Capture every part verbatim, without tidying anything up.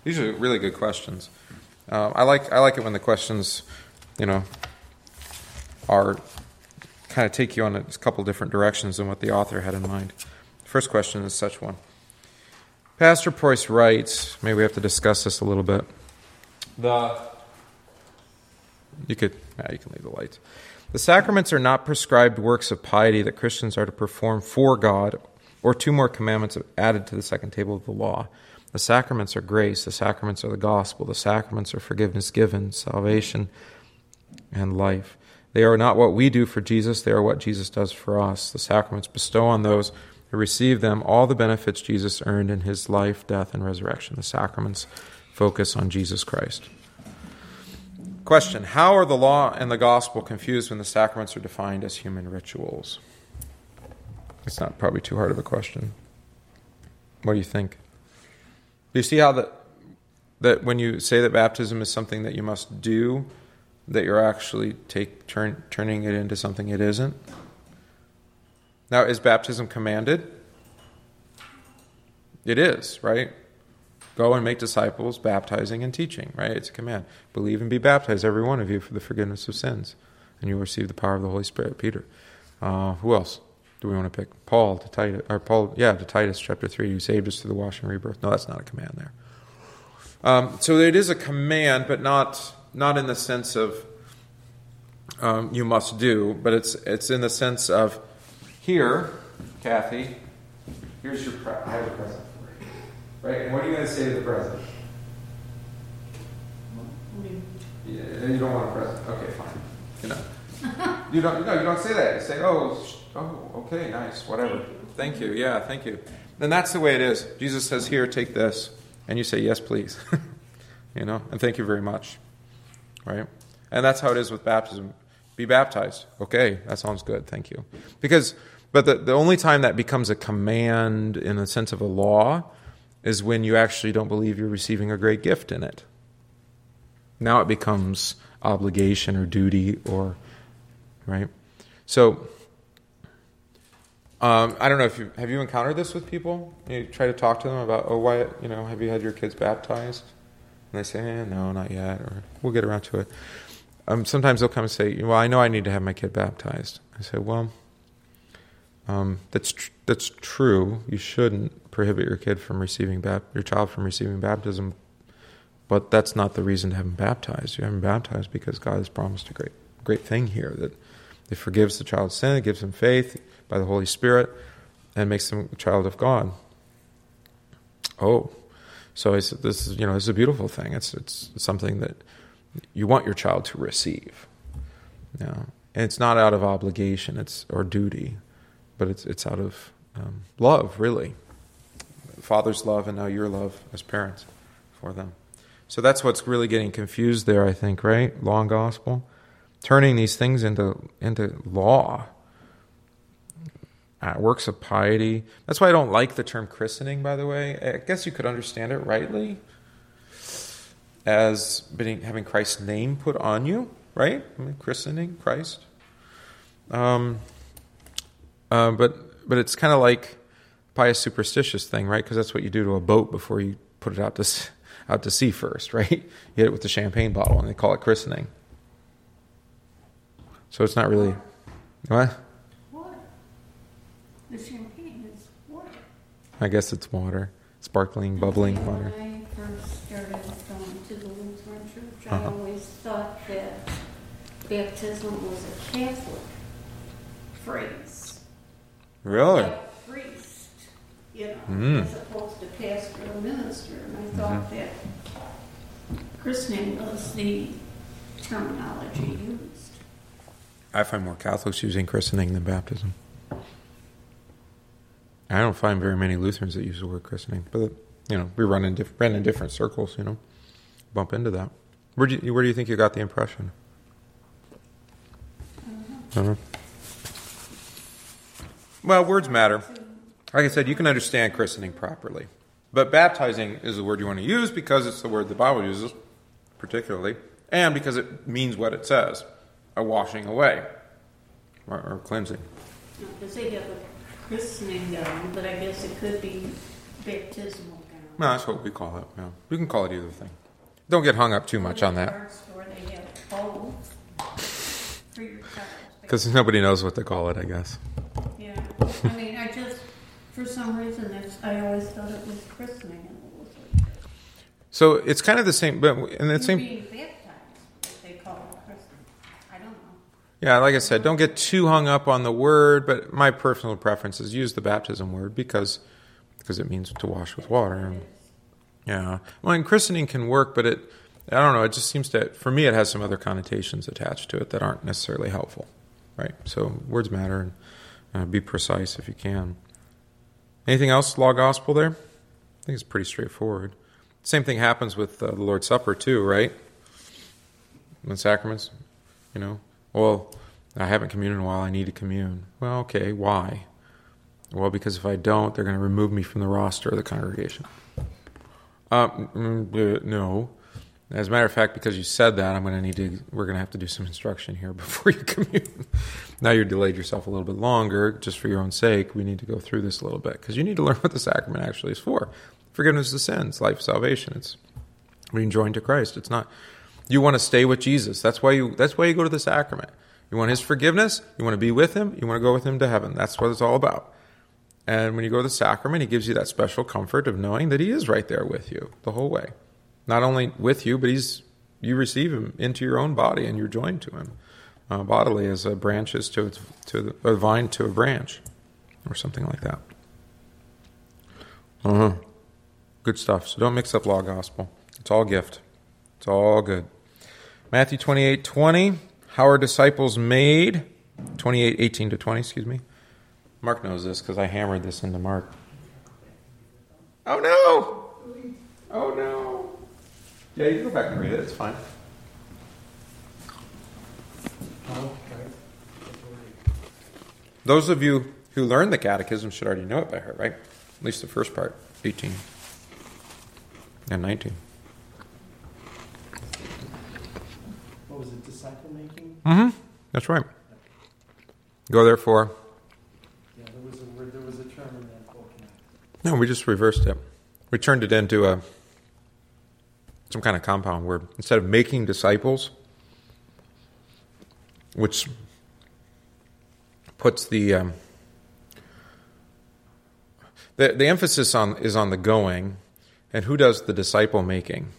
These are really good questions. Uh, I like I like it when the questions, you know, are kind of take you on a couple different directions than what the author had in mind. First question is such one. Pastor Preuss writes, maybe we have to discuss this a little bit. The you could yeah, you can leave the lights. The sacraments are not prescribed works of piety that Christians are to perform for God, or two more commandments added to the second table of the law. The sacraments are grace. The sacraments are the gospel. The sacraments are forgiveness given, salvation, and life. They are not what we do for Jesus. They are what Jesus does for us. The sacraments bestow on those who receive them all the benefits Jesus earned in his life, death, and resurrection. The sacraments focus on Jesus Christ. Question: how are the law and the gospel confused when the sacraments are defined as human rituals? It's not probably too hard of a question. What do you think? Do you see how that that when you say that baptism is something that you must do, that you're actually take turn, turning it into something it isn't? Now, is baptism commanded? It is, right? Go and make disciples, baptizing and teaching, right? It's a command. Believe and be baptized, every one of you, for the forgiveness of sins, and you will receive the power of the Holy Spirit. Peter. Uh, who else do we want to pick? Paul to Titus, or Paul, yeah, to Titus chapter three, who saved us through the washing and rebirth. No, that's not a command there. Um, so it is a command, but not not in the sense of um, you must do, but it's it's in the sense of, here, Kathy, here's your pre- I have a present for you. Right? And what are you going to say to the present? Yeah, you don't want a present. Okay, fine. You know, you don't. No, you don't say that. You say, "Oh, oh, okay, nice, whatever. Thank you. Yeah, thank you." Then that's the way it is. Jesus says, "Here, take this," and you say, "Yes, please." You know, and thank you very much. Right? And that's how it is with baptism. Be baptized. Okay, that sounds good. Thank you. Because, but the, the only time that becomes a command in the sense of a law is when you actually don't believe you're receiving a great gift in it. Now it becomes obligation or duty or, right? So, um, I don't know if you, have you encountered this with people? You try to talk to them about, oh, why, you know, have you had your kids baptized? And they say, eh, no, not yet, or we'll get around to it. Um, sometimes they'll come and say, well, I know I need to have my kid baptized. I say, well, um, that's tr- that's true. You shouldn't prohibit your kid from receiving bap- your child from receiving baptism, but that's not the reason to have him baptized. You have him baptized because God has promised a great great thing here, that it forgives the child's sin, it gives him faith by the Holy Spirit, and makes him a child of God. Oh, so I said, this is you know this is a beautiful thing. It's it's something that you want your child to receive. Yeah. And it's not out of obligation, it's or duty, but it's it's out of um, love, really. Father's love and now your love as parents for them. So that's what's really getting confused there, I think, right? Law and gospel. Turning these things into into law. Uh, works of piety. That's why I don't like the term christening, by the way. I guess you could understand it rightly as being, having Christ's name put on you, right? I mean, christening Christ. Um, uh, but but it's kind of like pious superstitious thing, right? Because that's what you do to a boat before you put it out to out to sea first, right? You hit it with the champagne bottle, and they call it christening. So it's not really what? Water. The champagne is water. I guess it's water, sparkling, bubbling water. When I first started going to the Lutheran Church, Uh-huh. I always thought that baptism was a Catholic phrase. Really? Like priest, you know, Mm. as opposed to pastor or minister. And I thought Mm-hmm. that christening was the terminology used. I find more Catholics using christening than baptism. I don't find very many Lutherans that use the word christening, but you know, we run in diff- run in different circles. You know, bump into that. Where do you, where do you think you got the impression? I don't know. Well, words matter. Like I said, you can understand christening properly, but baptizing is the word you want to use because it's the word the Bible uses, particularly, and because it means what it says: a washing away or, or cleansing. Because they have a christening gown, but I guess it could be baptismal gown. No, that's what we call it. Yeah. We can call it either thing. Don't get hung up too much on that. At the store, they have bowls for your child. Because nobody knows what to call it, I guess. Yeah, I mean, I just, for some reason, that's, I always thought it was christening. And it was like, So it's kind of the same, but in the you're same. being baptized, if they call it christening. I don't know. Yeah, like I said, don't get too hung up on the word, but my personal preference is use the baptism word because because it means to wash with water. And, yeah. Well, and christening can work, but it, I don't know, it just seems to, for me, it has some other connotations attached to it that aren't necessarily helpful, right? So words matter, and uh, be precise if you can. Anything else, law gospel there? I think it's pretty straightforward. Same thing happens with uh, the Lord's Supper too, right? The sacraments, you know. Well, I haven't communed in a while, I need to commune. Well, okay, why? Well, because if I don't, they're going to remove me from the roster of the congregation. Uh, mm, uh, no. As a matter of fact, because you said that, I'm going to need to, we're going to have to do some instruction here before you commune. Now you've delayed yourself a little bit longer, just for your own sake. We need to go through this a little bit, because you need to learn what the sacrament actually is for. Forgiveness of sins, life, salvation. It's being joined to Christ. It's not, you want to stay with Jesus. That's why you, that's why you go to the sacrament. You want his forgiveness, you want to be with him, you want to go with him to heaven. That's what it's all about. And when you go to the sacrament, he gives you that special comfort of knowing that he is right there with you the whole way. Not only with you, but he's you receive him into your own body and you're joined to him uh, bodily as a branch is to, to the, a vine to a branch or something like that. Uh-huh. Good stuff. So don't mix up law gospel. It's all gift. It's all good. Matthew twenty-eight twenty. How are disciples made? twenty-eight eighteen to twenty, excuse me. Mark knows this because I hammered this into Mark. Oh no! Oh no! Yeah, you can go back and read it. It's fine. Those of you who learned the catechism should already know it by heart, right? At least the first part, eighteen and nineteen. What was it, disciple making? Mm-hmm. That's right. Go therefore. Yeah, there was a word, there was a term in that book. No, we just reversed it. We turned it into a some kind of compound word. Instead of making disciples, which puts the um, the the emphasis on is on the going, and who does the disciple making?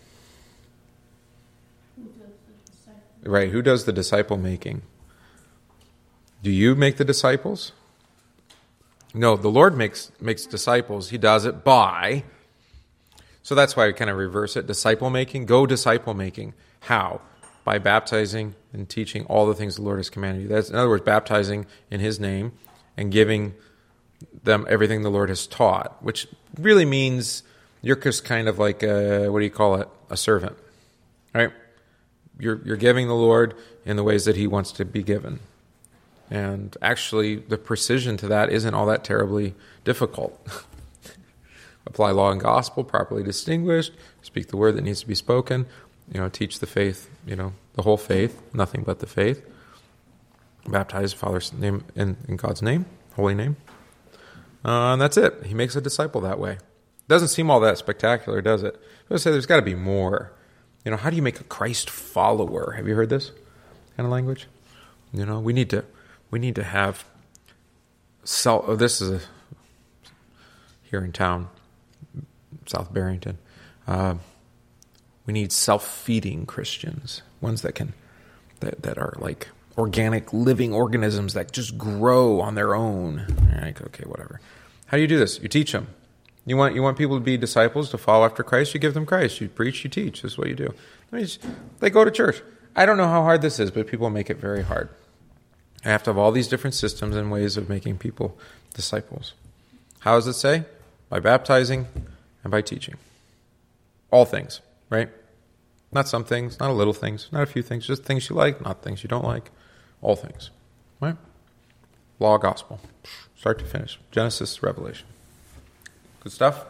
Who does the disciple? Right, who does the disciple making? Do you make the disciples? No, the Lord makes makes disciples. He does it by. So that's why we kind of reverse it. Disciple making. Go disciple making. How? By baptizing and teaching all the things the Lord has commanded you. That's, in other words, baptizing in his name and giving them everything the Lord has taught, which really means you're just kind of like a, what do you call it? A servant. Right? You're you're giving the Lord in the ways that he wants to be given. And actually, the precision to that isn't all that terribly difficult. Apply law and gospel, properly distinguished, speak the word that needs to be spoken, you know, teach the faith, you know, the whole faith, nothing but the faith. Baptize Father's name in, in God's name, holy name. Uh, and that's it. He makes a disciple that way. Doesn't seem all that spectacular, does it? I would say there's got to be more. You know, how do you make a Christ follower? Have you heard this kind of language? You know, we need to we need to have self. Oh, this is a, here in town, South Barrington. Uh, we need self-feeding Christians, ones that can that that are like organic living organisms that just grow on their own. Like, okay, whatever. How do you do this? You teach them. You want you want people to be disciples, to follow after Christ, you give them Christ. You preach, you teach. This is what you do. I mean, they go to church. I don't know how hard this is, but people make it very hard. I have to have all these different systems and ways of making people disciples. How does it say? By baptizing and by teaching. All things, right? Not some things, not a little things, not a few things, just things you like, not things you don't like. All things, right? Law, gospel, start to finish. Genesis, Revelation. Good stuff?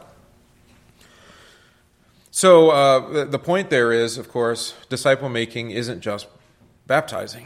So uh, the, the point there is, of course, disciple making isn't just baptizing.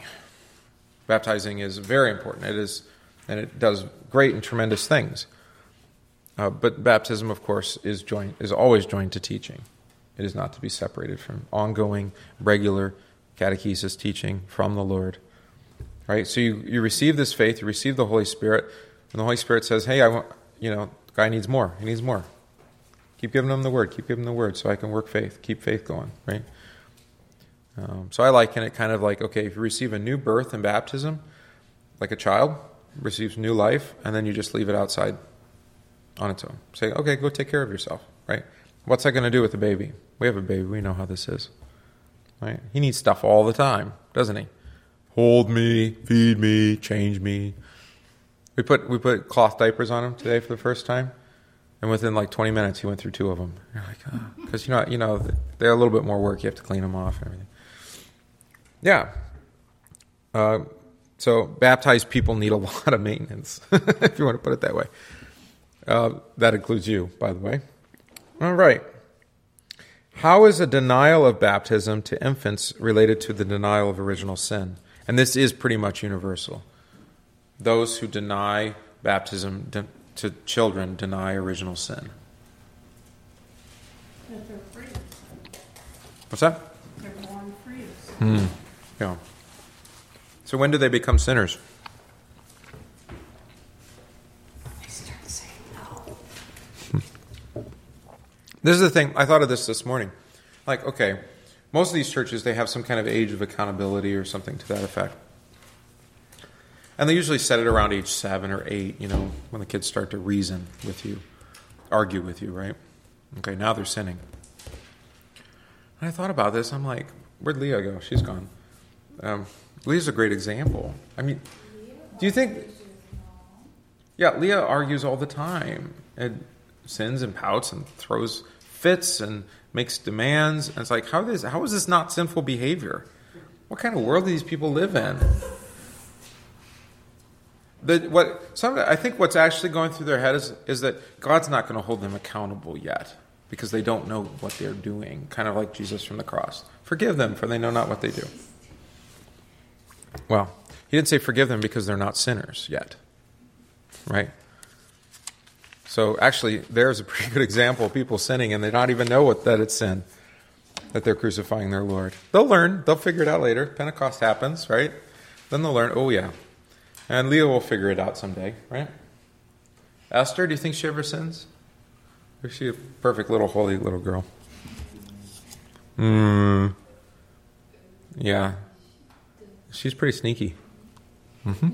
Baptizing is very important. It is, and it does great and tremendous things. Uh, but baptism, of course, is joined is always joined to teaching. It is not to be separated from ongoing, regular catechesis teaching from the Lord. Right? So you, you receive this faith, you receive the Holy Spirit, and the Holy Spirit says, hey, I want, you know, the guy needs more. He needs more. Keep giving him the word. Keep giving him the word so I can work faith. Keep faith going, right? Um, so I liken it kind of like, okay, if you receive a new birth in baptism, like a child receives new life, and then you just leave it outside on its own. Say, okay, go take care of yourself, right? What's that going to do with the baby? We have a baby. We know how this is, right? He needs stuff all the time, doesn't he? Hold me, feed me, change me. We put we put cloth diapers on him today for the first time, and within like twenty minutes, he went through two of them. You're like, oh, because you know, you know, they're a little bit more work. You have to clean them off and everything. Yeah. Uh, so baptized people need a lot of maintenance, if you want to put it that way. Uh, that includes you, by the way. All right. How is a denial of baptism to infants related to the denial of original sin? And this is pretty much universal. Those who deny baptism de- to children deny original sin. That they're free of sin. What's that? They're born free of sin. Hmm. Yeah. So when do they become sinners? They start saying no. This is the thing. I thought of this this morning. Like, okay, most of these churches, they have some kind of age of accountability or something to that effect. And they usually set it around age seven or eight, you know, when the kids start to reason with you, argue with you, right? Okay, now they're sinning. And I thought about this. I'm like, where'd Leah go? She's gone. Um, Leah's a great example. I mean, do you think... Yeah, Leah argues all the time and sins and pouts and throws fits and makes demands. And it's like, how is, how is this not sinful behavior? What kind of world do these people live in? The, what some, I think what's actually going through their head is, is that God's not going to hold them accountable yet because they don't know what they're doing, kind of like Jesus from the cross. Forgive them, for they know not what they do. Well, he didn't say forgive them because they're not sinners yet, right? So actually, there's a pretty good example of people sinning and they don't even know what, that it's sin, that they're crucifying their Lord. They'll learn. They'll figure it out later. Pentecost happens, right? Then they'll learn, oh yeah. And Leah will figure it out someday, right? Esther, do you think she ever sins? Or is she a perfect little holy little girl? Hmm. Yeah. She's pretty sneaky. Mm-hmm.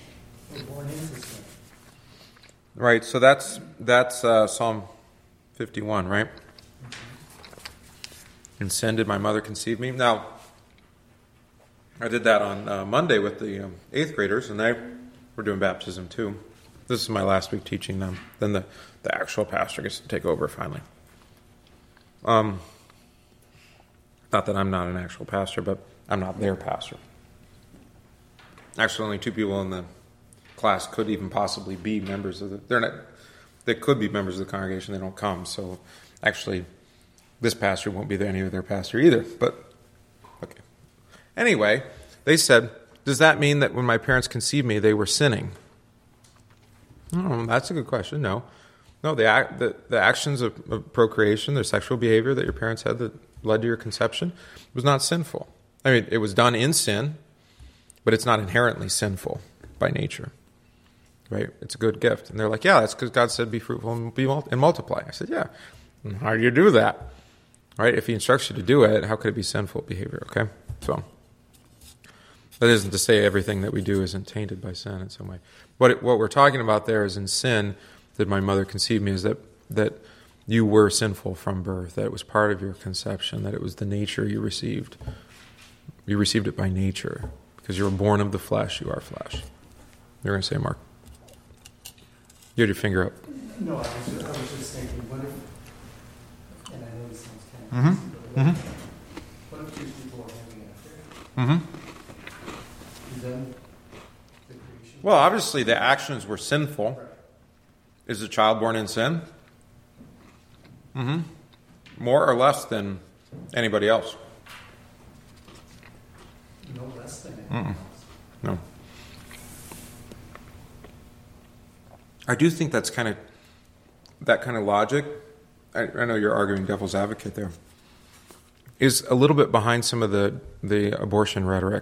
Right, so that's that's uh, Psalm fifty-one, right? In sin did my mother conceive me. Now, I did that on uh, Monday with the um, eighth graders, and they were doing baptism too. This is my last week teaching them. Then the, the actual pastor gets to take over finally. Um, not that I'm not an actual pastor, but I'm not their pastor. Actually, only two people in the class could even possibly be members of the... They're not. They could be members of the congregation. They don't come. So, actually, this pastor won't be there, any of their pastor either. But okay. Anyway, they said, "Does that mean that when my parents conceived me, they were sinning?" Oh, that's a good question. No, no. The act, the, the actions of, of procreation, their sexual behavior that your parents had that led to your conception, was not sinful. I mean, it was done in sin, but it's not inherently sinful by nature, right? It's a good gift. And they're like, yeah, that's because God said, be fruitful and, be mul- and multiply. I said, yeah. And how do you do that? Right? If he instructs you to do it, how could it be sinful behavior? Okay? So, that isn't to say everything that we do isn't tainted by sin in some way. What it, what we're talking about there is in sin, that my mother conceived me, is that, that you were sinful from birth, that it was part of your conception, that it was the nature you received. You received it by nature. Because you were born of the flesh, you are flesh. You're going to say, Mark? You had your finger up. No, I was just, I was just thinking, what if, and I know this sounds kind of Mm-hmm. crazy, but what, Mm-hmm. if, what if two people are having an affair? Mm-hmm. Is then the creation? Well, obviously the actions were sinful. Right. Is the child born in sin? Mm-hmm. More or less than anybody else? No less than anything else. No. I do think that's kind of that kind of logic, I, I know you're arguing devil's advocate there, is a little bit behind some of the, the abortion rhetoric.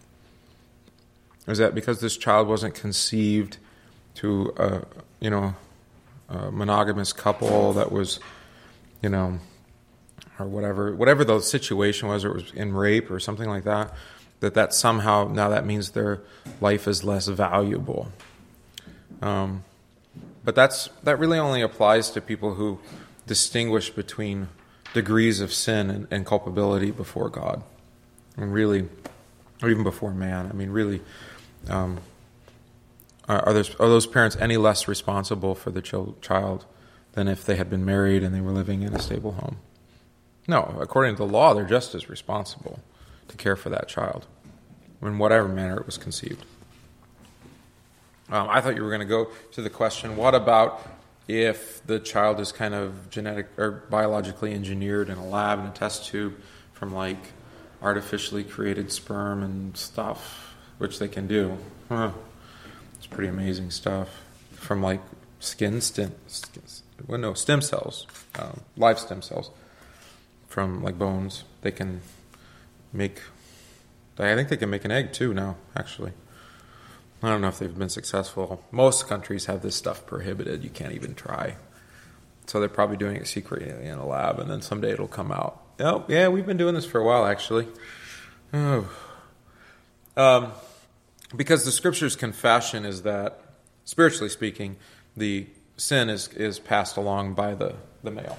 Is that because this child wasn't conceived to a, you know, a monogamous couple that was, you know, or whatever, whatever the situation was, or it was in rape or something like that, that that somehow, now that means their life is less valuable. Um, but that's that really only applies to people who distinguish between degrees of sin and, and culpability before God. And really, or even before man. I mean, really, um, are, are, those, are those parents any less responsible for the ch- child than if they had been married and they were living in a stable home? No, according to the law, they're just as responsible to care for that child in whatever manner it was conceived. Um, I thought you were going to go to the question, what about if the child is kind of genetic or biologically engineered in a lab, in a test tube, from like artificially created sperm and stuff, which they can do. Huh. It's pretty amazing stuff. From like skin stem, well, no, stem cells, um, live stem cells from like bones. They can make, I think they can make an egg too now, actually. I don't know if they've been successful. Most countries have this stuff prohibited. You can't even try. So they're probably doing it secretly in a lab, and then someday it'll come out. Oh, yeah, we've been doing this for a while, actually. Oh. Um, because the Scripture's confession is that, spiritually speaking, the sin is, is passed along by the, the male.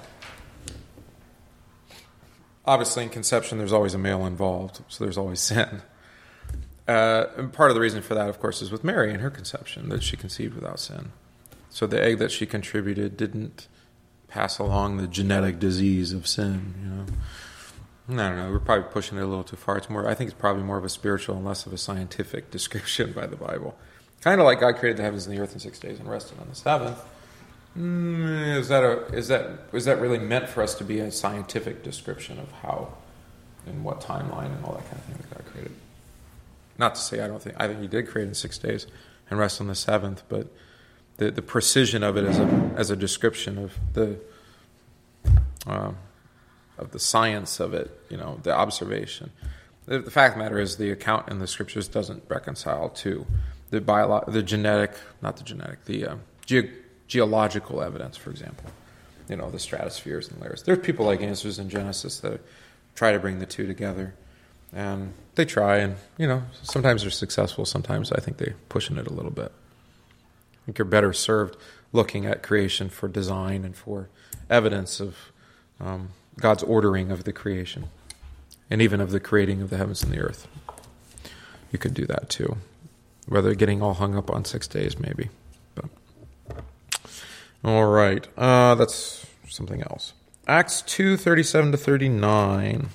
Obviously, in conception, there's always a male involved, so there's always sin. Uh, and part of the reason for that, of course, is with Mary and her conception, that she conceived without sin. So the egg that she contributed didn't pass along the genetic disease of sin, you know. I don't know, we're probably pushing it a little too far. It's more, I think it's probably more of a spiritual and less of a scientific description by the Bible. Kind of like God created the heavens and the earth in six days and rested on the seventh. Mm, is that a, is that is that really meant for us to be a scientific description of how and what timeline and all that kind of thing that God created? Not to say I don't think I think He did create in six days and rest on the seventh, but the the precision of it as a as a description of the uh, of the science of it, you know, the observation. The, the fact of the matter is, the account in the Scriptures doesn't reconcile to the bio, the genetic, not the genetic, the uh, ge- geological evidence, for example. You know, the stratospheres and layers. There's people like Answers in Genesis that try to bring the two together. And they try, and, you know, sometimes they're successful. Sometimes I think they're pushing it a little bit. I think you're better served looking at creation for design and for evidence of um, God's ordering of the creation, and even of the creating of the heavens and the earth. You could do that too. Whether getting all hung up on six days, maybe. But all right, uh, that's something else. Acts two, thirty-seven to thirty-nine.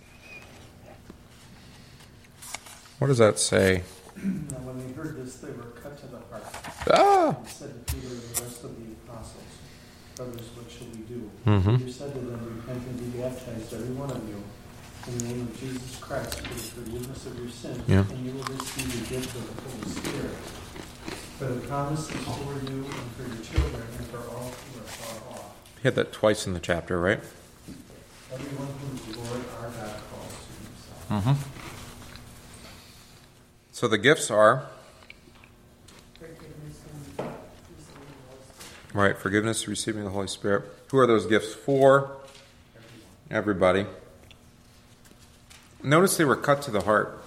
What does that say? Now, when they heard this, they were cut to the heart. Ah! And said to Peter and the rest of the apostles, "Brothers, what shall we do?" Mm-hmm. Peter said to them, "Repent and be baptized, every one of you, in the name of Jesus Christ, for the forgiveness of your sins, Yeah. and you will receive the gift of the Holy Spirit. For the promise is for you and for your children and for all who are far off." You had that twice in the chapter, right? Everyone whom the Lord our God calls to Himself. Mm-hmm. So the gifts are, right, forgiveness, receiving the Holy Spirit. Who are those gifts for? Everybody. Notice they were cut to the heart.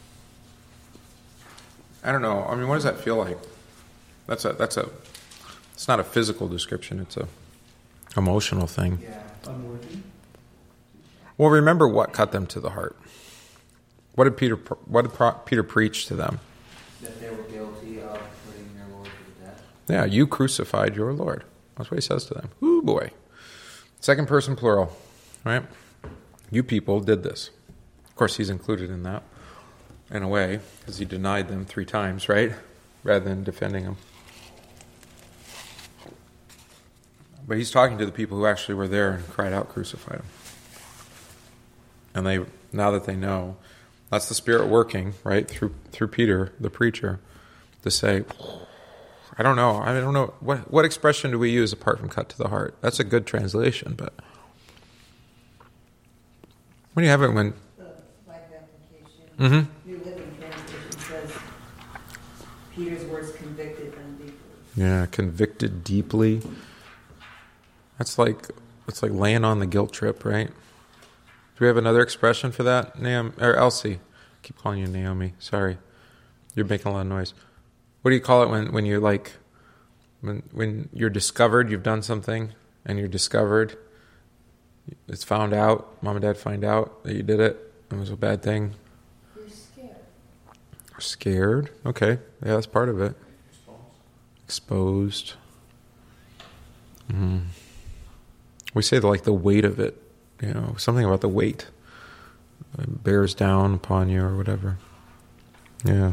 I don't know. I mean, what does that feel like? That's a that's a. It's not a physical description. It's a emotional thing. Yeah. Unworthy. Well, remember what cut them to the heart. What did Peter? What did Peter preach to them? That they were guilty of putting their Lord to death. Yeah, you crucified your Lord. That's what he says to them. Ooh, boy. Second person plural, right? You people did this. Of course, he's included in that, in a way, because he denied them three times, right? Rather than defending them. But he's talking to the people who actually were there and cried out, "Crucify him." And they, now that they know, that's the Spirit working, right, through through Peter, the preacher, to say, I don't know. I don't know. What what expression do we use apart from cut to the heart? That's a good translation, but when you have it when... The life application, Mm-hmm. New Living Translation says, Peter's words convicted them deeply. Yeah, convicted deeply. That's like, it's like laying on the guilt trip, right? Do we have another expression for that? Naomi, or Elsie. I keep calling you Naomi. Sorry. You're making a lot of noise. What do you call it when, when you're like, when when you're discovered, you've done something, and you're discovered, it's found out, mom and dad find out that you did it, it was a bad thing. You're scared. Scared? Okay. Yeah, that's part of it. Exposed. Mm-hmm. We say the, like the weight of it, you know, something about the weight. It bears down upon you or whatever. Yeah.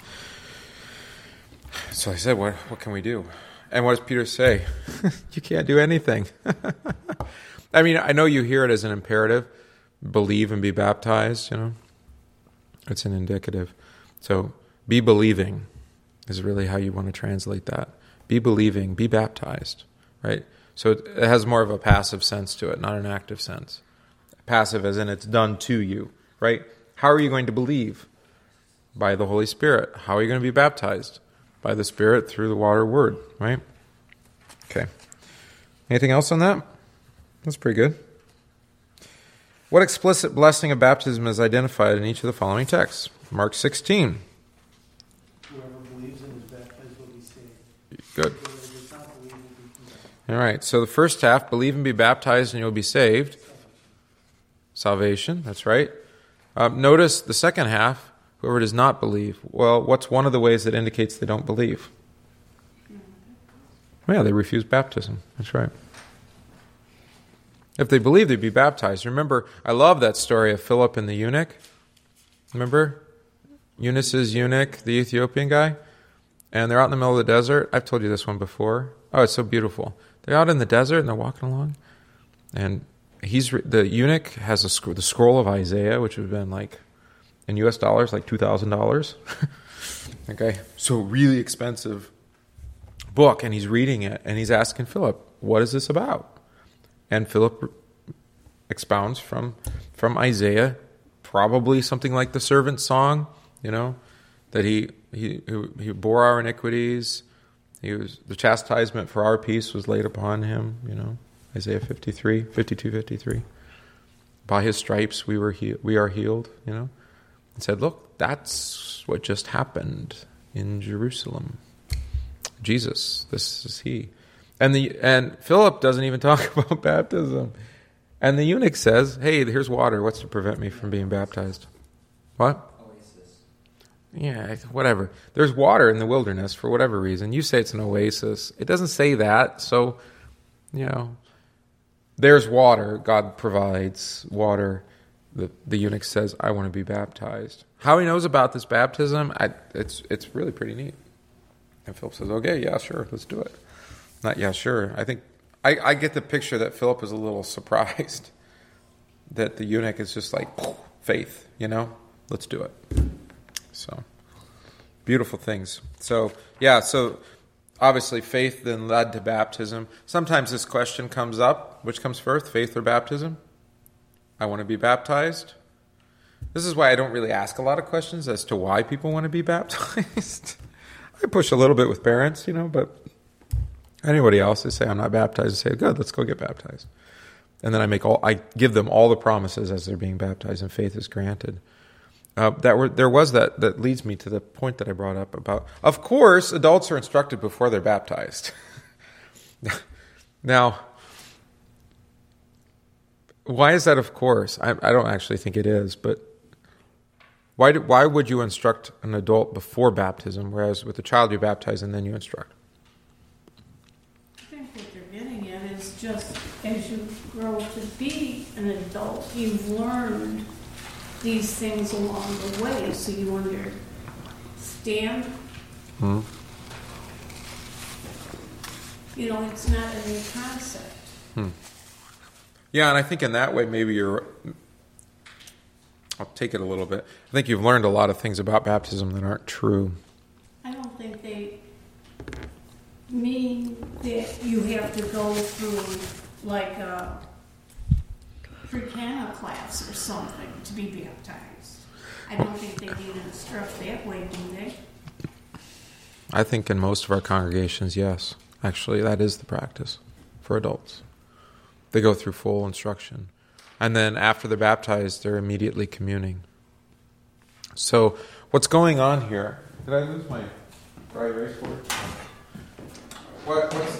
So I said, what what can we do? And what does Peter say? You can't do anything. I mean, I know you hear it as an imperative. Believe and be baptized, you know. It's an indicative. So be believing is really how you want to translate that. Be believing, be baptized, right? So it has more of a passive sense to it, not an active sense. Passive as in it's done to you, right? How are you going to believe? By the Holy Spirit. How are you going to be baptized? By the Spirit through the water word, right? Okay. Anything else on that? That's pretty good. What explicit blessing of baptism is identified in each of the following texts? Mark sixteen. Whoever believes and is baptized will be saved. Good. Whoever does not believe will be condemned. All right. So the first half, believe and be baptized and you'll be saved. Salvation, that's right. Um, notice the second half, whoever does not believe. Well, what's one of the ways that indicates they don't believe? Yeah, they refuse baptism. That's right. If they believe, they'd be baptized. Remember, I love that story of Philip and the eunuch. Remember? Eunice's eunuch, the Ethiopian guy. And they're out in the middle of the desert. I've told you this one before. Oh, it's so beautiful. They're out in the desert and they're walking along. And he's the eunuch has a, the scroll of Isaiah, which would have been like, in U S dollars, like two thousand dollars. Okay? So really expensive book. And he's reading it. And he's asking Philip, what is this about? And Philip expounds from from Isaiah, probably something like the servant song, you know, that he he he bore our iniquities. He was the chastisement for our peace was laid upon him, you know, Isaiah fifty-three, fifty-two, fifty-three. By his stripes we were he- we are healed, you know. And said, look, that's what just happened in Jerusalem. Jesus, this is he. And the and Philip doesn't even talk about baptism. And the eunuch says, hey, here's water. What's to prevent me from being baptized? What? Oasis. Yeah, whatever. There's water in the wilderness for whatever reason. You say it's an oasis. It doesn't say that. So, you know, there's water. God provides water. The, the eunuch says, I want to be baptized. How he knows about this baptism, I, it's it's really pretty neat. And Philip says, okay, yeah, sure, let's do it. Not yeah, sure. I think I, I get the picture that Philip is a little surprised that the eunuch is just like faith, you know. Let's do it. So beautiful things. So yeah. So obviously, faith then led to baptism. Sometimes this question comes up: which comes first, faith or baptism? I want to be baptized. This is why I don't really ask a lot of questions as to why people want to be baptized. I push a little bit with parents, you know, but. Anybody else, they say I'm not baptized, I say, good, let's go get baptized. And then I make all I give them all the promises as they're being baptized, and faith is granted. Uh, that were there was that that leads me to the point that I brought up about. Of course, adults are instructed before they're baptized. Now, why is that? Of course, I, I don't actually think it is, but why do, why would you instruct an adult before baptism, whereas with a child you baptize and then you instruct? I think what they're getting at is just as you grow to be an adult, you've learned these things along the way, so you understand. Hmm. You know, it's not a new concept. Hmm. Yeah, and I think in that way maybe you're... I'll take it a little bit. I think you've learned a lot of things about baptism that aren't true. I don't think they mean that you have to go through like a pre-cana class or something to be baptized. I don't think they need to instruct that way, do they? I think in most of our congregations, yes. Actually, that is the practice for adults. They go through full instruction. And then after they're baptized, they're immediately communing. So what's going on here? Did I lose my dry erase board? What, what's...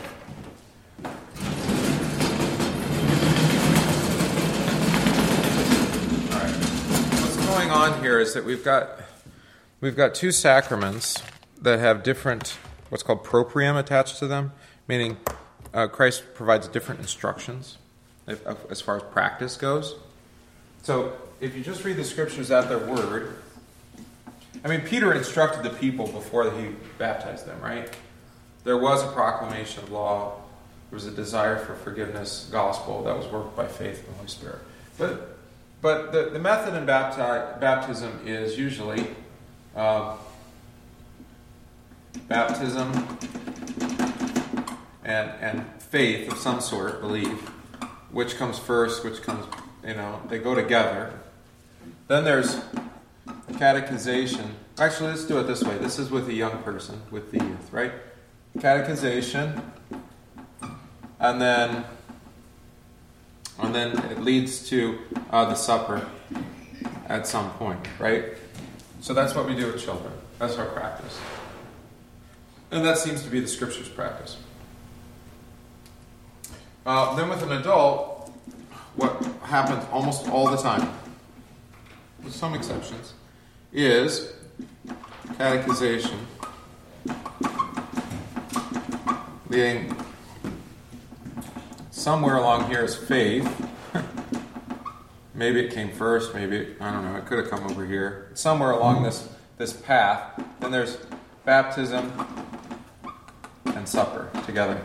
All right. What's going on here is that we've got we've got two sacraments that have different, what's called proprium attached to them, meaning uh, Christ provides different instructions if, as far as practice goes. So if you just read the scriptures at their word, I mean, Peter instructed the people before he baptized them, right? There was a proclamation of law. There was a desire for forgiveness, gospel that was worked by faith in the Holy Spirit. But but the, the method in bapti- baptism is usually uh, baptism and and faith of some sort, belief, which comes first, which comes, you know, they go together. Then there's catechization. Actually, let's do it this way. This is with a young person, with the youth, right? Catechization, and then and then it leads to uh, the supper at some point, right? So that's what we do with children. That's our practice. And that seems to be the Scripture's practice. Uh, then with an adult, what happens almost all the time, with some exceptions, is catechization, leading somewhere along here is faith. Maybe it came first, maybe, it, I don't know, it could have come over here. Somewhere along this, this path. Then there's baptism and supper together.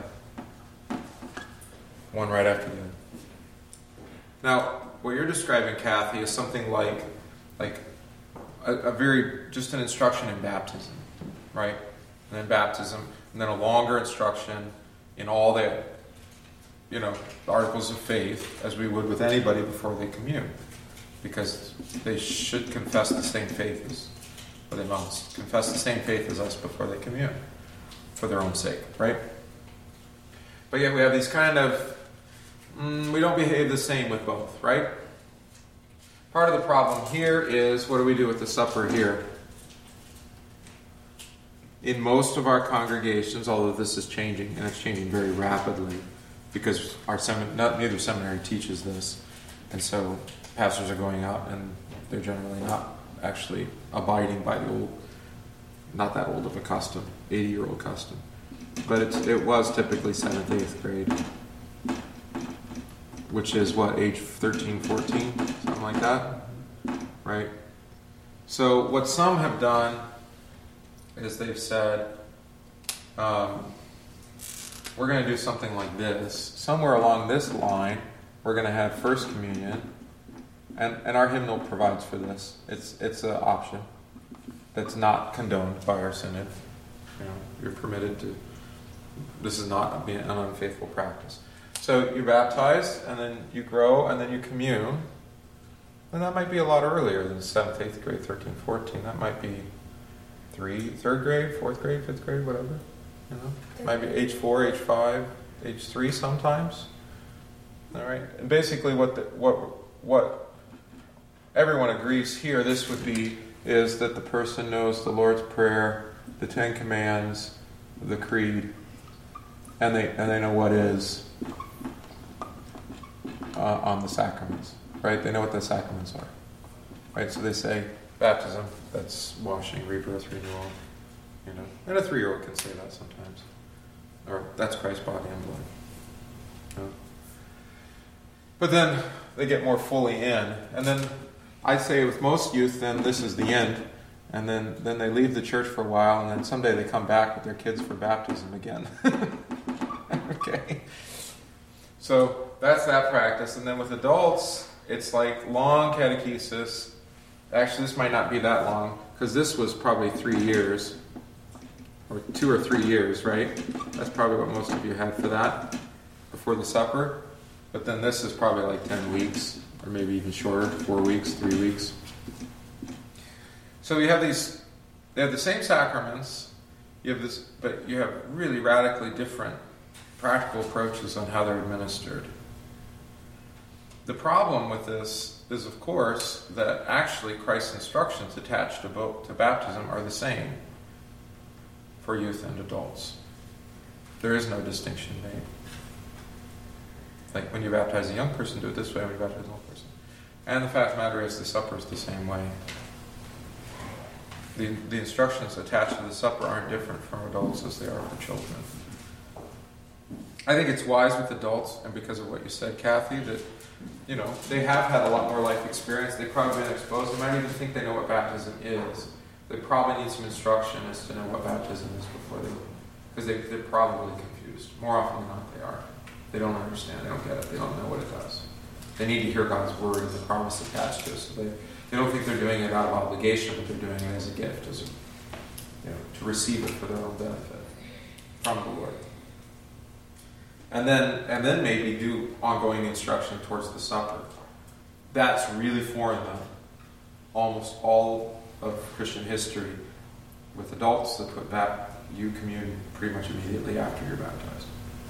One right after the other. Now, what you're describing, Kathy, is something like like a, a very, just an instruction in baptism, right? And then baptism, and then a longer instruction in all the, you know, the articles of faith, as we would with anybody before they commune. Because they should confess the same faith as, or they must confess the same faith as us before they commune, for their own sake, right? But yet we have these kind of, mm, we don't behave the same with both, right? Part of the problem here is, what do we do with the supper here? In most of our congregations, although this is changing, and it's changing very rapidly, because our semin- not, neither seminary teaches this, and so pastors are going out and they're generally not actually abiding by the old, not that old of a custom, eighty-year-old custom. But it's, it was typically seventh, eighth grade, which is what, age thirteen, fourteen, something like that, right? So what some have done is they've said, um, we're going to do something like this. Somewhere along this line, we're going to have First Communion, and, and our hymnal provides for this. It's it's an option that's not condoned by our synod. You know, you're permitted to. This is not an unfaithful practice. So you're baptized, and then you grow, and then you commune. And that might be a lot earlier than seventh, eighth grade, thirteen, fourteen. That might be three, third grade, fourth grade, fifth grade, whatever. You know, it might be age four, age five, age three sometimes. All right. And basically, what the, what what everyone agrees here, this would be, is that the person knows the Lord's Prayer, the Ten Commands, the Creed, and they and they know what is uh, on the sacraments, right? They know what the sacraments are, right? So they say baptism, that's washing, rebirth, renewal, you know. And a three-year-old can say that sometimes, or that's Christ's body and blood. You know? But then they get more fully in, and then I say with most youth, then this is the end. And then, then they leave the church for a while, and then someday they come back with their kids for baptism again. Okay. So that's that practice. And then with adults, it's like long catechesis. Actually, this might not be that long, because this was probably three years. or two or three years, right? That's probably what most of you had for that before the supper. But then this is probably like ten weeks, or maybe even shorter, four weeks, three weeks. So you have these, they have the same sacraments, you have this, but you have really radically different practical approaches on how they're administered. The problem with this is, of course, that actually Christ's instructions attached to, both, to baptism are the same for youth and adults. There is no distinction made. Like when you baptize a young person, do it this way. When you baptize an old person. And the fact of the matter is, the supper is the same way. The, the instructions attached to the supper aren't different from adults as they are for children. I think it's wise with adults, and because of what you said, Kathy, that, you know, they have had a lot more life experience. They've probably been exposed. They might even think they know what baptism is. They probably need some instruction as to know what baptism is before they, because they, they're probably confused. More often than not, they are. They don't understand. They don't get it. They don't know what it does. They need to hear God's word and the promise attached to it. So they, they don't think they're doing it out of obligation, but they're doing it as a gift, as a, you know, to receive it for their own benefit from the Lord. And then, and then maybe do ongoing instruction towards the supper. That's really foreign, though. Almost all of Christian history, with adults that put back, you commune pretty much immediately after you're baptized.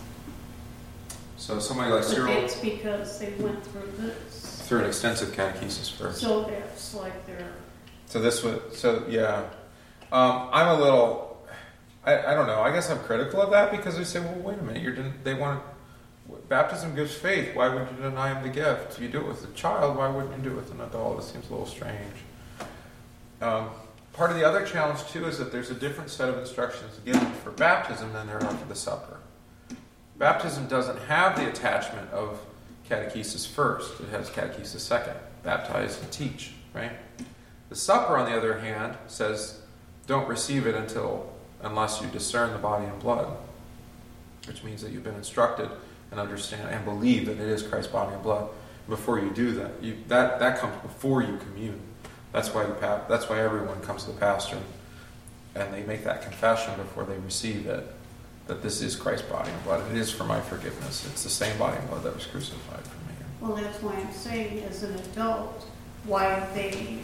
So somebody like But Cyril, it's because they went through this. through an extensive catechesis first. So that's like their, So this would, so yeah. Um, I'm a little, I, I don't know, I guess I'm critical of that because they say, well, wait a minute, you're, den- they want, baptism gives faith, why would you deny him the gift? If you do it with a child, why wouldn't you do it with an adult? It seems a little strange. Um, part of the other challenge, too, is that there's a different set of instructions given for baptism than there are for the supper. Baptism doesn't have the attachment of catechesis first. It has catechesis second. Baptize and teach, right? The supper, on the other hand, says don't receive it until unless you discern the body and blood, which means that you've been instructed and understand and believe that it is Christ's body and blood. Before you do that, you, that that comes before you commune. That's why you, that's why everyone comes to the pastor and they make that confession before they receive it, that this is Christ's body and blood. It is for my forgiveness. It's the same body and blood that was crucified for me. well, that's why I'm saying, as an adult, why they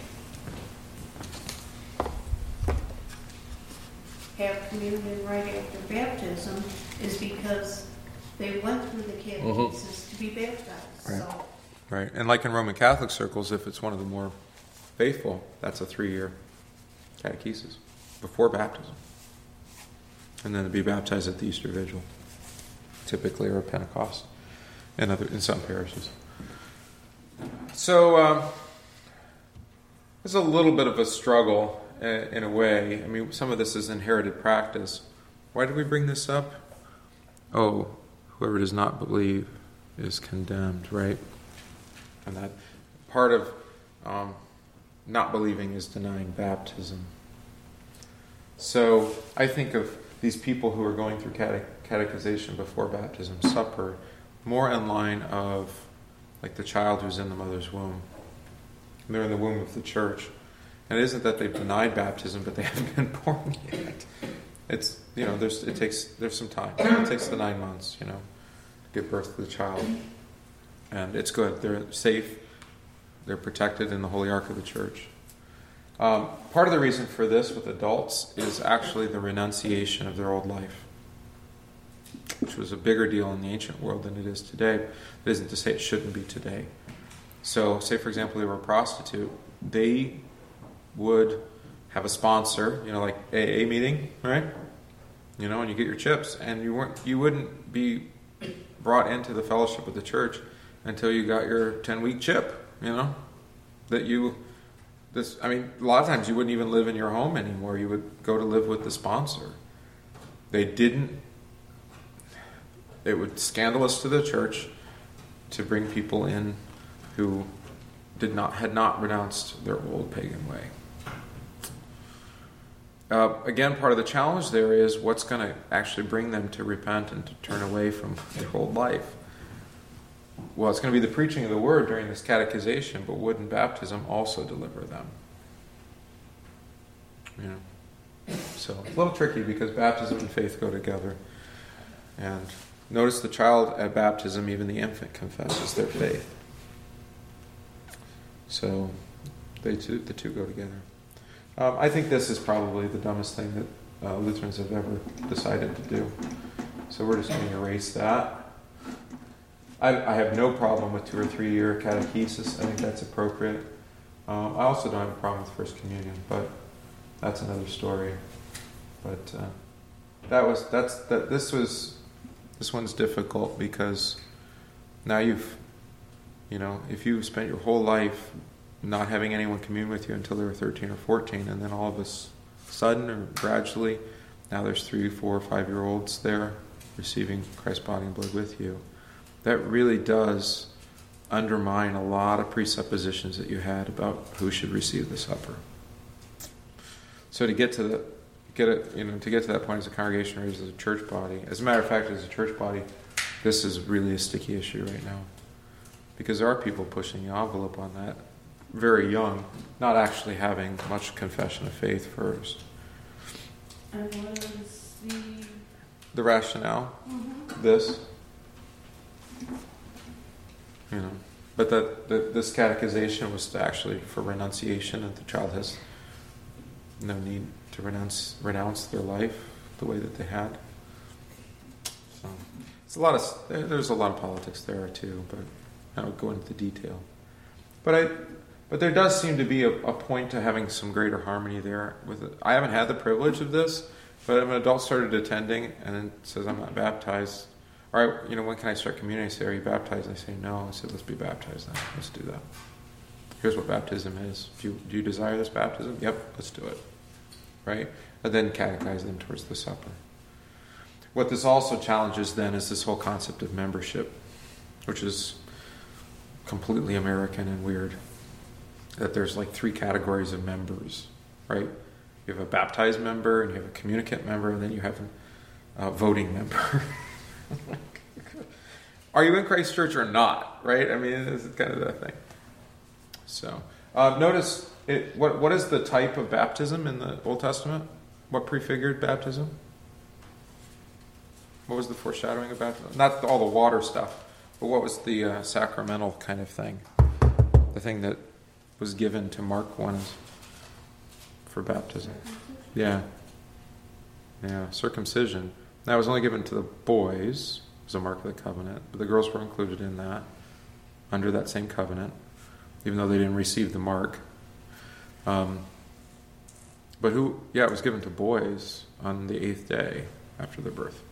have communion right after baptism is because they went through the catechesis to be baptized. Right. So Right. And like in Roman Catholic circles, if it's one of the more faithful, that's a three-year catechesis before baptism. And then to be baptized at the Easter Vigil, typically, or Pentecost, in other in some parishes. So um, it's a little bit of a struggle uh, in a way. I mean, some of this is inherited practice. Why did we bring this up? Oh, whoever does not believe is condemned, right? And that part of um, not believing is denying baptism. So I think of these people who are going through cate- catechization before baptism, supper, more in line of like the child who's in the mother's womb. And they're in the womb of the church. And it isn't that they've denied baptism, but they haven't been born yet. It's, you know, there's it takes there's some time. It takes the nine months, you know, to give birth to the child. And it's good. They're safe. They're protected in the holy ark of the church. Um, part of the reason for this with adults is actually the renunciation of their old life, which was a bigger deal in the ancient world than it is today. It isn't to say it shouldn't be today. So, say for example they were a prostitute, they would have a sponsor, you know, like A A meeting, right? You know, and you get your chips, and you weren't, you wouldn't be brought into the fellowship of the church until you got your ten-week chip, you know, that you. This, I mean, a lot of times you wouldn't even live in your home anymore. You would go to live with the sponsor. They didn't. It was scandalous to the church to bring people in who did not had not renounced their old pagan way. Uh, again, part of the challenge there is what's going to actually bring them to repent and to turn away from their old life. Well, it's going to be the preaching of the word during this catechization, but wouldn't baptism also deliver them? You know? So it's a little tricky because baptism and faith go together. And notice the child at baptism, even the infant, confesses their faith. So they two, the two go together. Um, I think this is probably the dumbest thing that uh, Lutherans have ever decided to do. So we're just going to erase that. I, I have no problem with two or three year catechesis. I think that's appropriate. Um, I also don't have a problem with First Communion, but that's another story. But uh, that was that's that. This was this one's difficult because now you've, you know, if you spent your whole life not having anyone commune with you until they were thirteen or fourteen, and then all of a sudden or gradually, now there's three, four, five-year-olds there receiving Christ's body and blood with you. That really does undermine a lot of presuppositions that you had about who should receive the supper. So to get to the get it, you know, to get to that point as a congregation or as a church body, as a matter of fact, as a church body, this is really a sticky issue right now, because there are people pushing the envelope on that, very young, not actually having much confession of faith first. And what is the... The rationale, Mm-hmm. this, you know, but that, that this catechization was to actually for renunciation, and the child has no need to renounce renounce their life the way that they had. So it's a lot of there, there's a lot of politics there too, but I don't go into the detail. But I, but there does seem to be a, a point to having some greater harmony there. With it. I haven't had the privilege of this, but if an adult started attending and then says I'm not baptized, all right, you know, when can I start communion? I say, are you baptized? I say no. I said, let's be baptized then. Let's do that. Here's what baptism is. Do you, do you desire this baptism? Yep, let's do it. Right? And then catechize them towards the supper. What this also challenges then is this whole concept of membership, which is completely American and weird. That there's like three categories of members, right? You have a baptized member, and you have a communicant member, and then you have a, a voting member. Are you in Christ Church or not? Right? I mean, this is kind of the thing. So, uh, notice it. What what is the type of baptism in the Old Testament? What prefigured baptism? What was the foreshadowing of baptism? Not all the water stuff, but what was the uh, sacramental kind of thing? The thing that was given to mark one for baptism. Yeah. Yeah, circumcision. That was only given to the boys as a mark of the covenant, but the girls were included in that, under that same covenant, even though they didn't receive the mark. Um, but who, yeah, it was given to boys on the eighth day after their birth.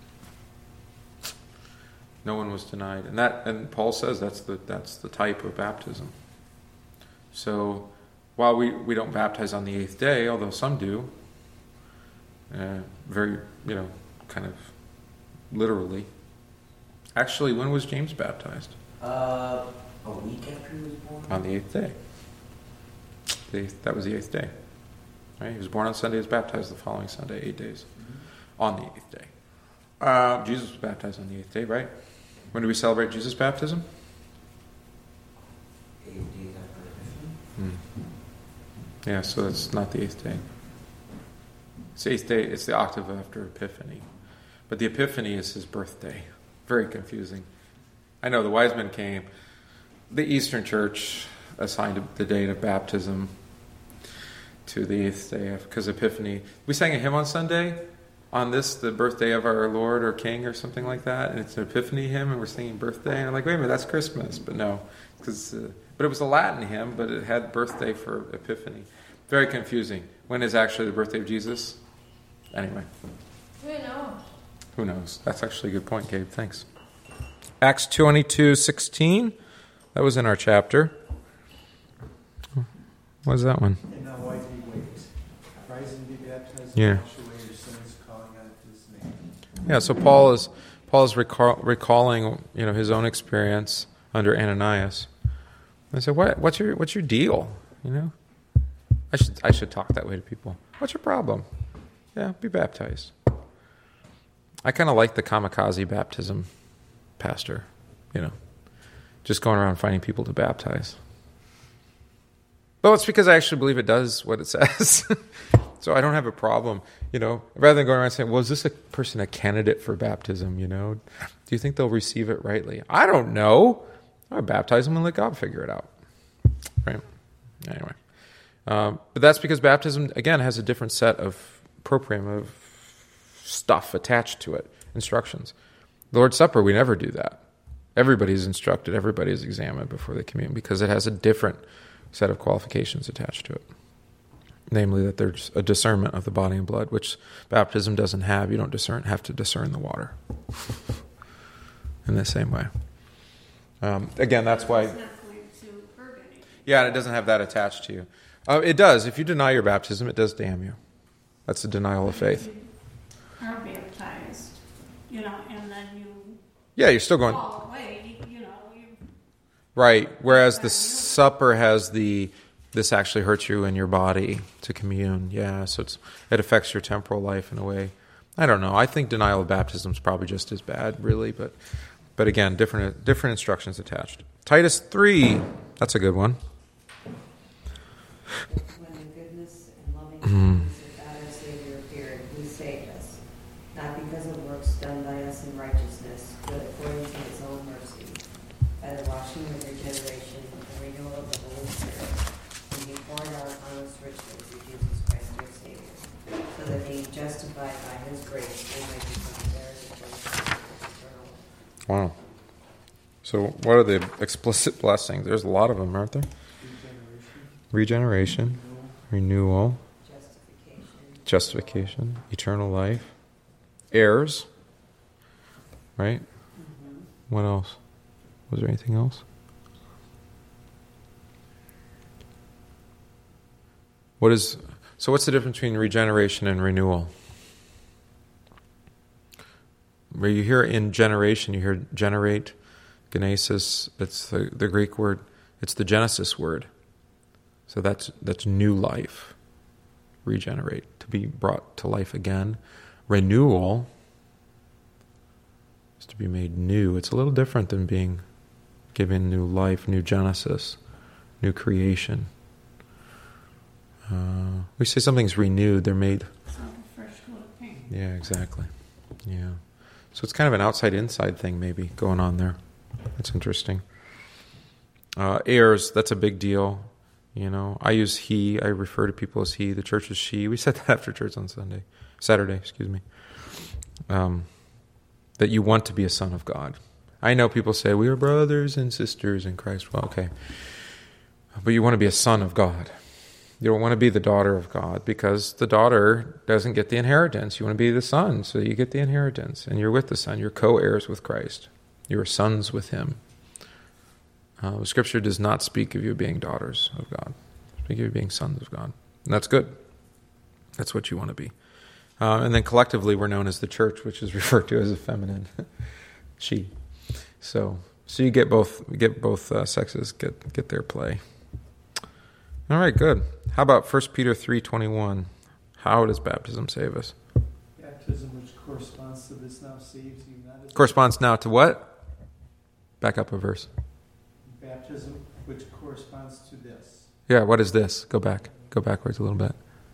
No one was denied. And that, and Paul says that's the that's the type of baptism. So while we, we don't baptize on the eighth day, although some do, uh, very, you know, kind of literally. Actually, when was James baptized? Uh, a week after he was born? On the eighth day. The eighth, that was the eighth day. Right? He was born on Sunday, he was baptized the following Sunday, eight days. Mm-hmm. On the eighth day. Uh, Jesus was baptized on the eighth day, right? When do we celebrate Jesus' baptism? Eight days after Epiphany. Hmm. Yeah, so it's not the eighth day. It's the eighth day, it's the octave after Epiphany. But the Epiphany is his birthday. Very confusing. I know the wise men came. The Eastern Church assigned the date of baptism to the eighth day because Epiphany. We sang a hymn on Sunday on this, the birthday of our Lord or King or something like that, and it's an Epiphany hymn, and we're singing birthday. And I'm like, wait a minute, that's Christmas, but no, because uh, but it was a Latin hymn, but it had birthday for Epiphany. Very confusing. When is actually the birthday of Jesus? Anyway. Who knows? Who knows? That's actually a good point, Gabe. Thanks. Acts twenty-two sixteen. That was in our chapter. What is that one? And now why do you wait? Rise and be baptized Yeah. and wash away your sins, calling on his name. Yeah, so Paul is Paul is recall, recalling, you know, his own experience under Ananias. I said, "What? What's your what's your deal? You know, I should I should talk that way to people. What's your problem? Yeah, be baptized." I kind of like the kamikaze baptism pastor, you know, just going around finding people to baptize. Well, it's because I actually believe it does what it says. So I don't have a problem, you know, rather than going around saying, well, is this a person a candidate for baptism, you know? Do you think they'll receive it rightly? I don't know. I baptize them and let God figure it out. Right? Anyway. Um, but that's because baptism, again, has a different set of program of stuff attached to it, instructions. The Lord's Supper, we never do that. Everybody's instructed, everybody's examined before they commune because it has a different set of qualifications attached to it. Namely, that there's a discernment of the body and blood, which baptism doesn't have. You don't discern, have to discern the water in the same way. Um, again, that's why. It's not going to hurt anything. Yeah, and it doesn't have that attached to you. Uh, it does. If you deny your baptism, it does damn you. That's a denial of faith. You are baptized, you know, and then you Yeah, you're still going. fall away, you know. You, Right. Whereas the supper has the, this actually hurts you in your body to commune. Yeah, so it's it affects your temporal life in a way. I don't know. I think denial of baptism is probably just as bad, really. But but again, different different instructions attached. Titus three, that's a good one. When in goodness and loving kindness of God our Savior appeared, He saved us, not because of works done by us in righteousness, but according to His own mercy, by the washing of regeneration and renewal of the Holy Spirit, and He poured out on us richly through Jesus Christ our Savior, so that being justified by His grace, we might become heirs of the eternal life. Wow. So what are the explicit blessings? There's a lot of them, aren't there? Regeneration, renewal, Justification, justification, eternal life, heirs, right? Mm-hmm. What else? Was there anything else? What is so? What's the difference between regeneration and renewal? Where you hear in generation, you hear generate, genesis. It's the, the Greek word. It's the Genesis word. So that's that's new life. Regenerate, to be brought to life again. Renewal is to be made new. It's a little different than being given new life, new Genesis, new creation. Uh, we say something's renewed, they're made. it's like a fresh coat of paint. Yeah, exactly. Yeah. So it's kind of an outside-inside thing maybe going on there. That's interesting. Uh, heirs, that's a big deal. You know, I use he. I refer to people as he. The church is she. We said that after church on Sunday, Saturday, excuse me. Um, that you want to be a son of God. I know people say we are brothers and sisters in Christ. Well, okay, but you want to be a son of God. You don't want to be the daughter of God because the daughter doesn't get the inheritance. You want to be the son, so you get the inheritance, and you're with the son. You're co-heirs with Christ. You are sons with Him. Uh, Scripture does not speak of you being daughters of God. Speak of you being sons of God. And that's good. That's what you want to be. Uh, and then collectively we're known as the church, which is referred to as a feminine she. So so you get both get both uh, sexes get get their play. All right, good. How about First Peter three twenty-one? How does baptism save us? Baptism, which corresponds to this, now saves you not as Corresponds now to what? Back up a verse. baptism, which corresponds to this. Yeah, what is this? Go back. Go backwards a little bit.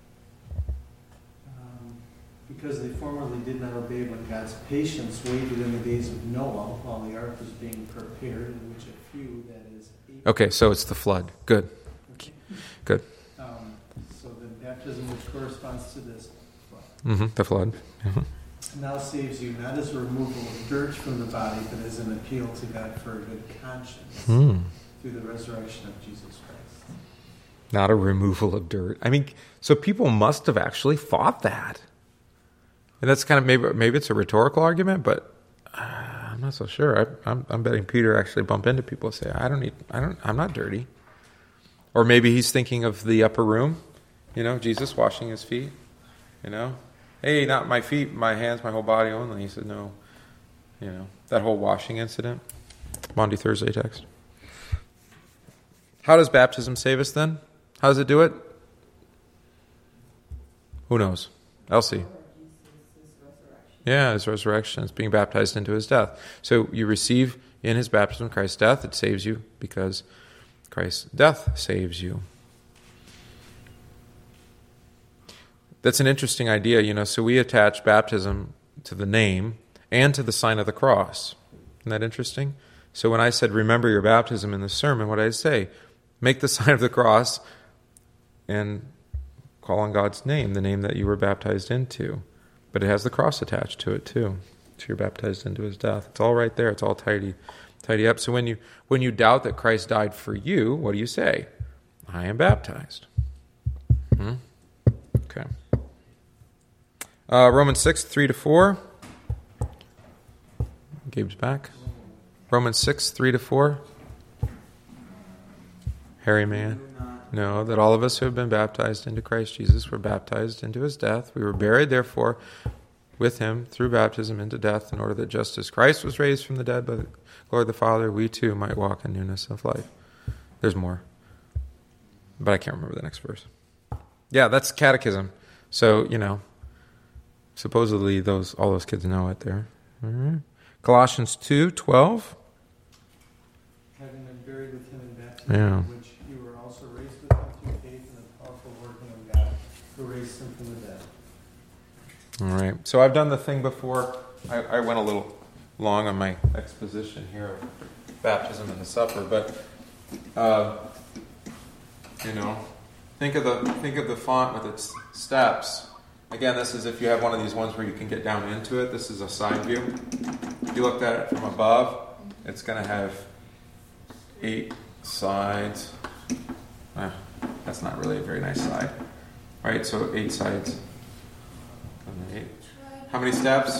Um, because they formerly did not obey when God's patience waited in the days of Noah while the ark was being prepared, in which a few, that is, eight. Okay, so it's the flood. Good. Okay. Good. Um, so the baptism, which corresponds to this, well, Mm-hmm. The flood. Mhm. now saves you not as a removal of dirt from the body, but as an appeal to God for a good conscience Hmm. through the resurrection of Jesus Christ. Not a removal of dirt. I mean, so people must have actually thought that. And that's kind of, maybe maybe it's a rhetorical argument, but uh, I'm not so sure. I, I'm, I'm betting Peter actually bumped into people and say, I don't need, I don't, I'm not dirty. Or maybe he's thinking of the upper room, you know, Jesus washing his feet, you know. Hey, not my feet, my hands, my whole body only. He said, no, you know, that whole washing incident. Maundy Thursday text. How does baptism save us then? How does it do it? Who knows? Elsie. Yeah, his resurrection. It's being baptized into his death. So you receive in his baptism Christ's death. It saves you because Christ's death saves you. that's an interesting idea, you know. So we attach baptism to the name and to the sign of the cross. Isn't that interesting? So when I said, remember your baptism in the sermon, what did I say? Make the sign of the cross and call on God's name, the name that you were baptized into. But it has the cross attached to it too. So you're baptized into his death. It's all right there. It's all tidy, tidy up. So when you when you doubt that Christ died for you, what do you say? I am baptized. Hmm? Okay. Uh, Romans six, three to four. Gabe's back. Romans six, three to four. Harry man. No, that all of us who have been baptized into Christ Jesus were baptized into his death. We were buried, therefore, with him through baptism into death, in order that just as Christ was raised from the dead by the glory of the Father, we too might walk in newness of life. There's more, but I can't remember the next verse. Yeah, that's catechism. So, you know, supposedly those all those kids know it there. All right. Colossians two twelve. Having been buried with him in baptism, Yeah. which you were also raised with him through faith in the powerful working of God, who raised him from the dead. All right. So I've done the thing before. I, I went a little long on my exposition here of baptism and the supper, but uh, you know, think of the think of the font with its steps. Again, this is if you have one of these ones where you can get down into it. This is a side view. If you looked at it from above, it's going to have eight sides. Eh, that's not really a very nice side. Right, so eight sides. And eight. How many steps?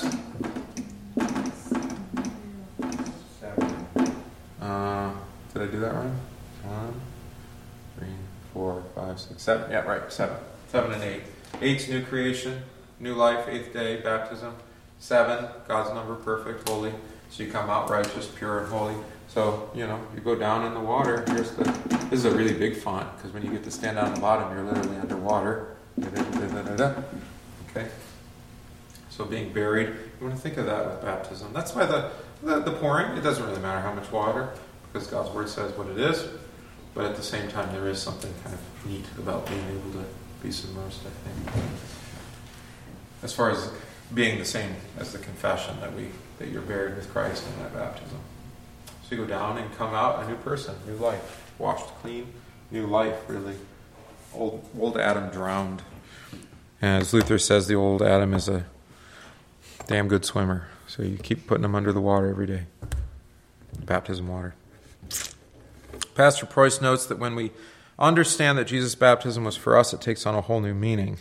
Seven. Uh, did I do that right? One, three, four, five, six, seven. Yeah, right, seven. Seven and eight. Eight's new creation, new life, eighth day, baptism. Seven, God's number, perfect, holy. So you come out righteous, pure, and holy. So, you know, you go down in the water. Here's the. This is a really big font, because when you get to stand down the bottom, you're literally underwater. Okay? So being buried, you want to think of that with baptism. That's why the, the, the pouring, it doesn't really matter how much water, because God's Word says what it is. But at the same time, there is something kind of neat about being able to be submersed, I think. As far as being the same as the confession that we that you're buried with Christ in that baptism. So you go down and come out a new person, new life, washed clean, new life, really. Old old Adam drowned. As Luther says, the old Adam is a damn good swimmer. So you keep putting him under the water every day. Baptism water. Pastor Preuss notes that when we understand that Jesus' baptism was for us, it takes on a whole new meaning.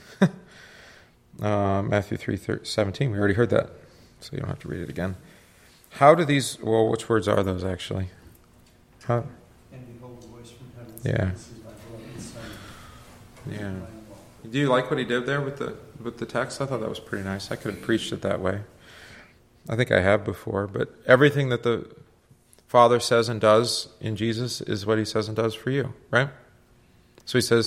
uh, Matthew three seventeen, we already heard that, so you don't have to read it again. How do these, well, which words are those actually? How? And behold the voice from heaven. Yeah. This is my beloved Son. Yeah. Do you like what he did there with the with the text? I thought that was pretty nice. I could have preached it that way. I think I have before, but everything that the Father says and does in Jesus is what he says and does for you, right? So he says,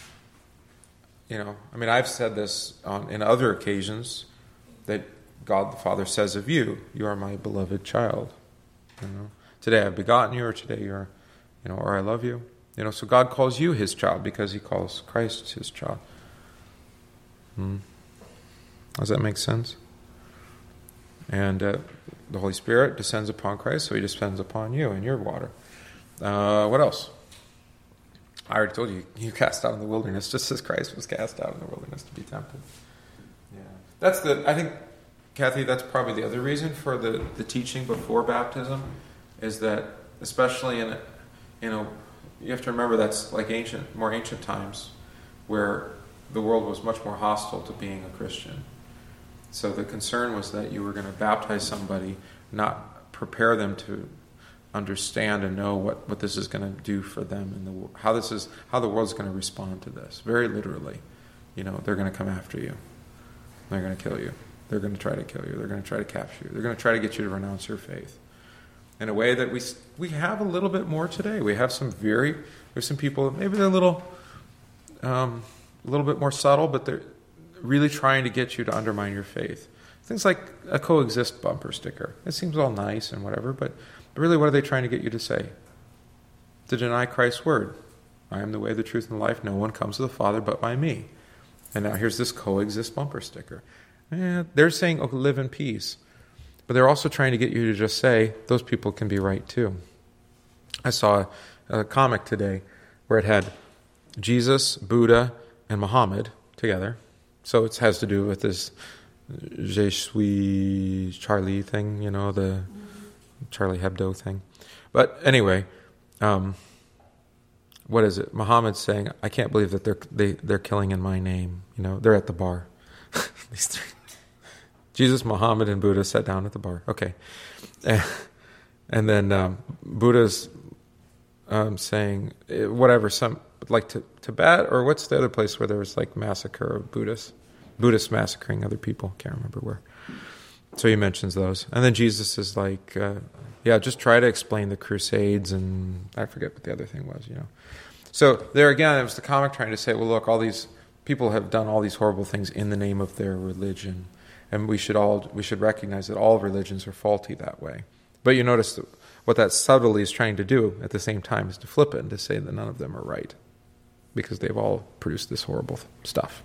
you know, I mean, I've said this on, in other occasions, that God the Father says of you, you are my beloved child. You know, today I've begotten you, or today you're, you know, or I love you. You know, so God calls you his child because he calls Christ his child. Hmm. Does that make sense? And uh, the Holy Spirit descends upon Christ, so he descends upon you in your water. Uh, what else? I already told you, you cast out in the wilderness, just as Christ was cast out in the wilderness to be tempted. Yeah, that's the. I think, Kathy, that's probably the other reason for the, the teaching before baptism, is that especially in, you know, you have to remember that's like ancient, more ancient times, where the world was much more hostile to being a Christian. So the concern was that you were going to baptize somebody, not prepare them to understand and know what, what this is going to do for them and the how this is how the world's going to respond to this. Very literally, you know, they're going to come after you. They're going to kill you. They're going to try to kill you. They're going to try to capture you. They're going to try to get you to renounce your faith. In a way that we we have a little bit more today. We have some very there's some people maybe they're a little um, a little bit more subtle, but they're really trying to get you to undermine your faith. Things like a coexist bumper sticker. It seems all nice and whatever, but really what are they trying to get you to say? To deny Christ's word. I am the way, the truth, and the life. No one comes to the Father but by me. And now here's this coexist bumper sticker. Eh, they're saying, oh, live in peace. But they're also trying to get you to just say, those people can be right too. I saw a, a comic today where it had Jesus, Buddha, and Muhammad together. So it has to do with this Je suis Charlie thing, you know, the Charlie Hebdo thing. But anyway, um, what is it? Muhammad's saying, I can't believe that they're they, they're killing in my name. You know, they're at the bar. These three. Jesus, Muhammad, and Buddha sat down at the bar. Okay. And then um, Buddha's um, saying, whatever, some like to, Tibet, or what's the other place where there was like massacre of Buddhists? Buddhists massacring other people. Can't remember where. So he mentions those. And then Jesus is like, uh, yeah, just try to explain the Crusades, and I forget what the other thing was, you know. So there again, it was the comic trying to say, well, look, all these people have done all these horrible things in the name of their religion. And we should all we should recognize that all religions are faulty that way. But you notice that what that subtly is trying to do at the same time is to flip it and to say that none of them are right, because they've all produced this horrible stuff.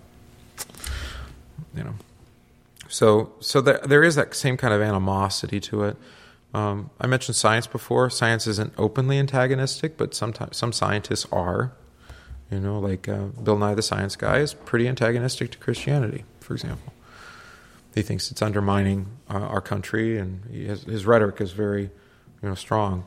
You know, so so there there is that same kind of animosity to it. Um, I mentioned science before. Science isn't openly antagonistic, but sometimes some scientists are. You know, like uh, Bill Nye the Science Guy is pretty antagonistic to Christianity, for example. He thinks it's undermining uh, our country, and he has, his rhetoric is very, you know, strong.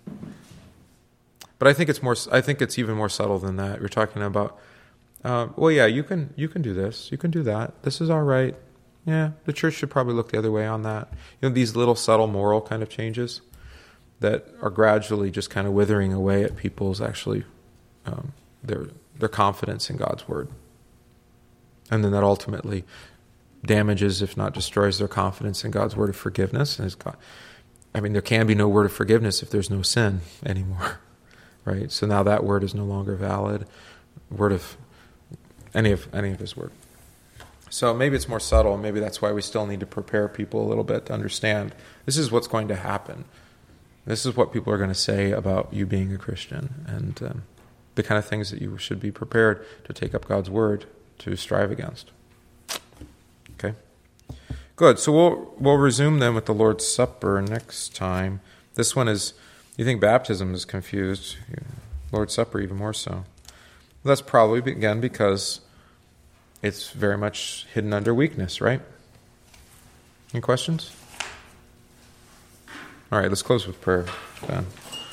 But I think it's more. I think it's even more subtle than that. You're talking about, uh, well, yeah, you can you can do this, you can do that. This is all right. Yeah, the church should probably look the other way on that. You know, these little subtle moral kind of changes that are gradually just kind of withering away at people's actually um, their their confidence in God's word, and then that ultimately damages, if not destroys, their confidence in God's word of forgiveness. And his God, I mean, there can be no word of forgiveness if there's no sin anymore, right? So now that word is no longer valid, word of any of any of his word. So maybe it's more subtle. Maybe that's why we still need to prepare people a little bit to understand this is what's going to happen. This is what people are going to say about you being a Christian, and um, the kind of things that you should be prepared to take up God's word to strive against. Okay, good. So we'll we'll resume then with the Lord's Supper next time. This one is, you think baptism is confused, Lord's Supper even more so. Well, that's probably, again, because it's very much hidden under weakness, right? Any questions? All right, let's close with prayer, Ben.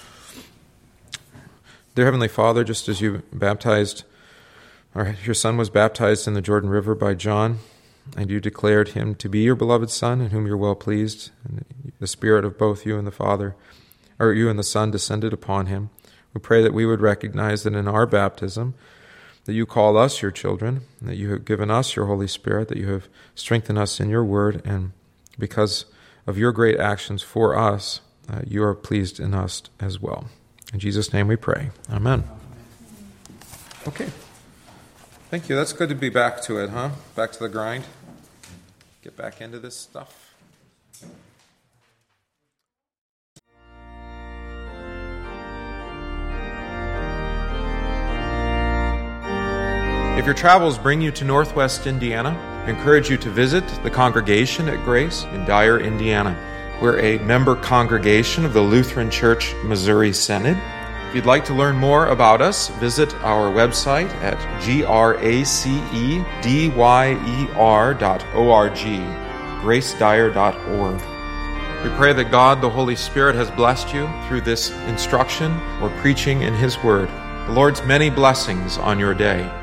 Dear Heavenly Father, just as you baptized, or your Son was baptized in the Jordan River by John, and you declared him to be your beloved Son, in whom you're well pleased, and the Spirit of both you and the Father, or you and the Son, descended upon him. We pray that we would recognize that in our baptism, that you call us your children, and that you have given us your Holy Spirit, that you have strengthened us in your word, and because of your great actions for us, uh, you are pleased in us as well. In Jesus' name we pray. Amen. Okay. Thank you. That's good to be back to it, huh? Back to the grind. Get back into this stuff. If your travels bring you to Northwest Indiana, I encourage you to visit the congregation at Grace in Dyer, Indiana. We're a member congregation of the Lutheran Church Missouri Synod. If you'd like to learn more about us, visit our website at gracedyer dot org, gracedyer dot org. We pray that God, the Holy Spirit, has blessed you through this instruction or preaching in His Word. The Lord's many blessings on your day.